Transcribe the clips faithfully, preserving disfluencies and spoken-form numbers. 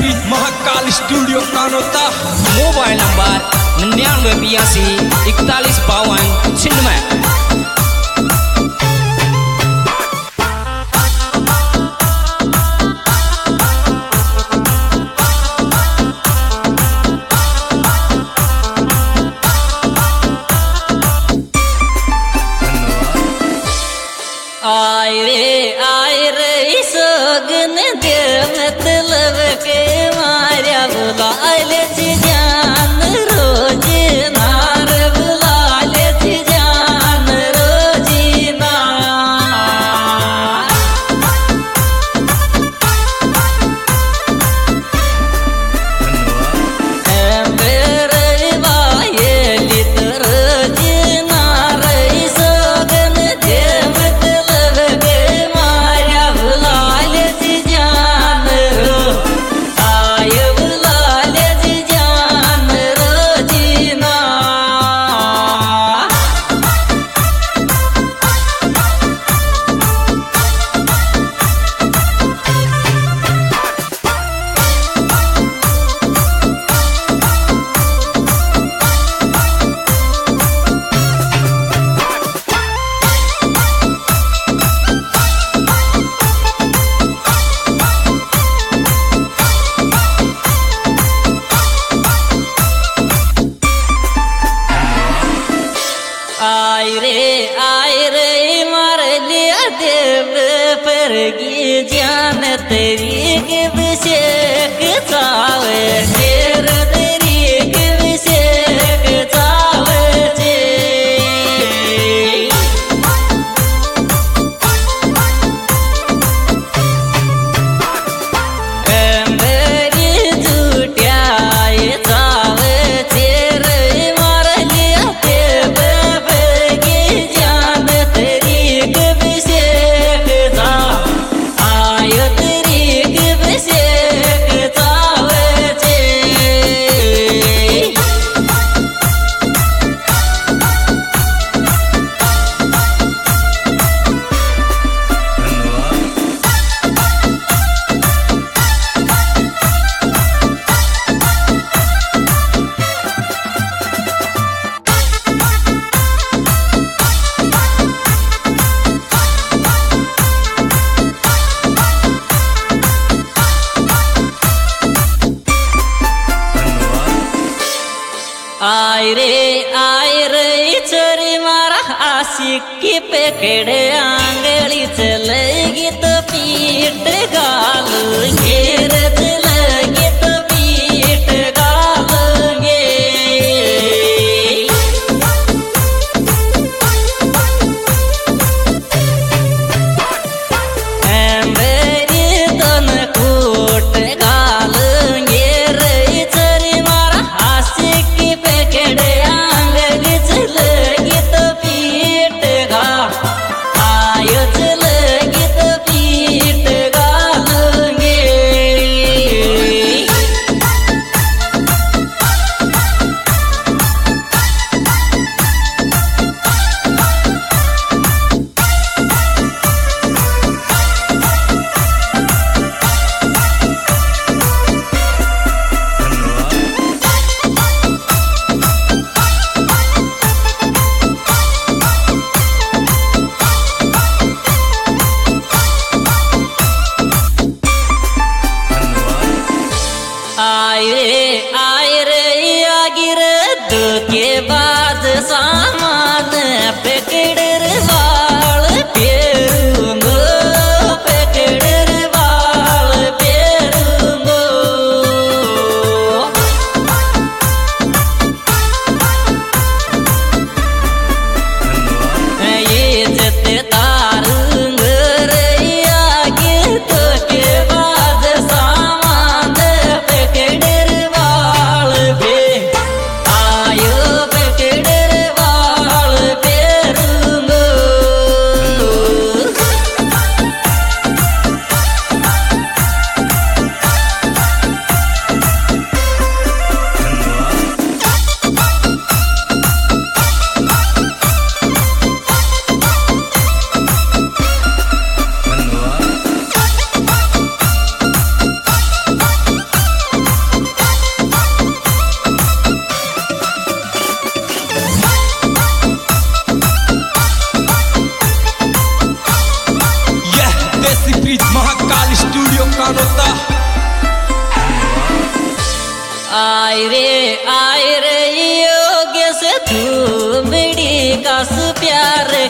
Secretary Mahakal studio Kanota. Mobile number निन्यानवे बयासी इकतालीस बावन छिन्नवे। आय रे आय रे सोगन दे मतलब के मार्या बुलाले जान रोज नार बुलाले जान रोज ना मेरे बाये लित रोज नार सोगन दे आय रे आय रे मार लिया देव परगी जान तेरी के विषेक चावे तेर तेरी के विषेक चावे जे मेरी झूठ्याए चावे तेर मार लिया देव आय रे आय रे चोरी मारा आशिक की पेकड़े आंगली चलेगी तो पीट गालूंगे रे चलेगी तो पीट गालूंगे मेरी दोन कूट गालूंगे रे चोरी मारा आशिक पेकड़े आंगली चलेगी तो पीट गा आयो चलेगी तो पीट गाल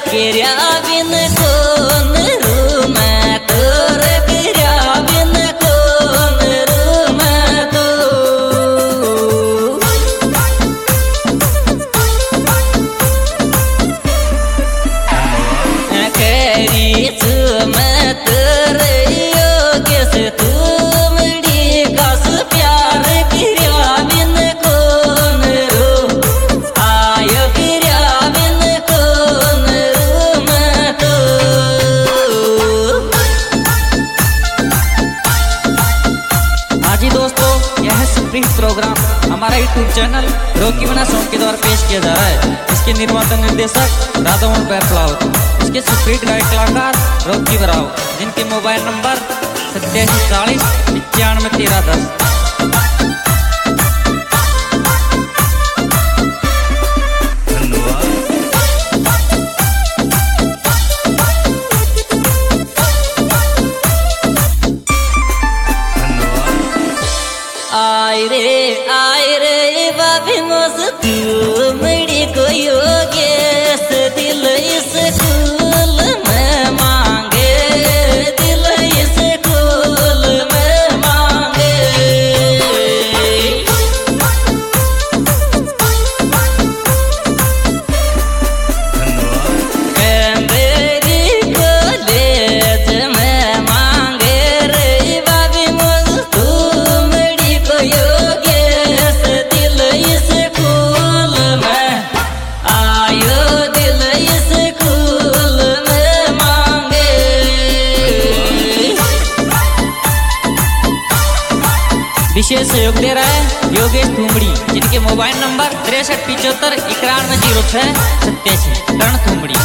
किरिया बिन कौन रूम तोर किरिया बिन कौन रूम तो करी चुम तोर योग्य से तुमड़ी कस प्यार किरिया बिन कौन रूम आयो किरिया बिन कौन रूम तो हाँ जी दोस्तों, यह स्प्रिंग प्रोग्राम हमारा यूट्यूब चैनल रॉकी बना सॉन्ग के द्वारा पेश किया जा रहा है। इसके निर्माता निर्देशक राधामोहन बैरफ्लावर, इसके सुप्रीत गायक कलाकार रॉकी बराव, जिनके मोबाइल नंबर सत्तासी चालीस इक्यानवे तेरह दस। आय रे आय रे बाबी मोस तुमड़ी को योगेश दिल इस फूल में मांगे दिल इस फूल में मांगे मेरी कॉलेज में मांगे रे बाबी मोस तुमड़ी को योगेश दिल इस फूल में आयो दिल इस फूल में मांगे। विशेष सहयोग दे रहा है योगेश थुमड़ी, जिनके मोबाइल नंबर तिरसठ पिचहत्तर इक्यानवे जीरो छह सत्तासी। कर्ण थुमड़ी।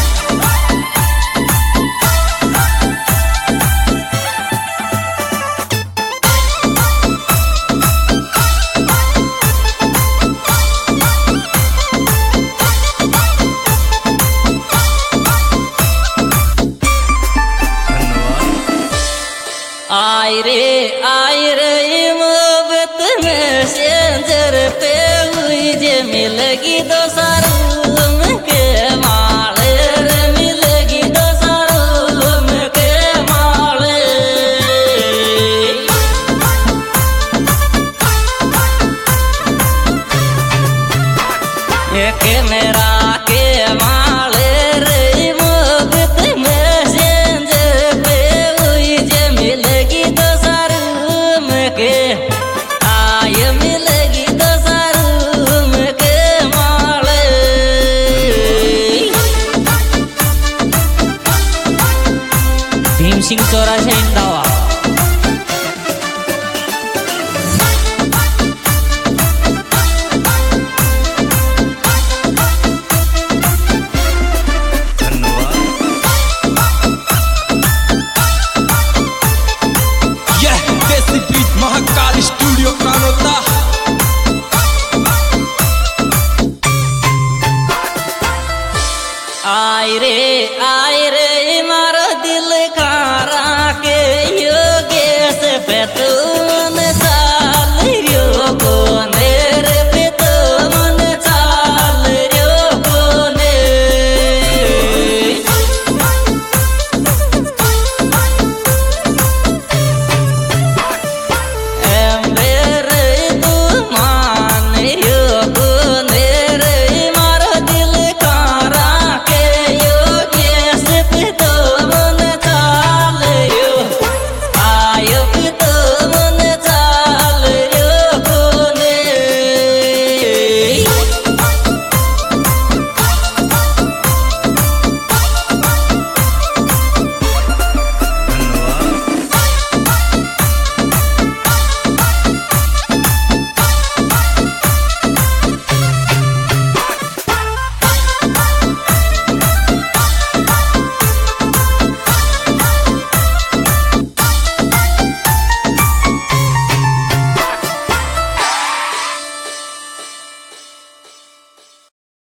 आय रे आय रे मोहब्बत में सेंजर पे हुई जे मिलगी दो सारूम के माले रे मिलगी दो सारूम के माले एक मेरा के माले रे मोहब्बत में सेंजर पे हुई जे मिलगी दो सारूम के आय मिलगी दो सारूम के माले। भीम सिंह चौराहा इंदावा।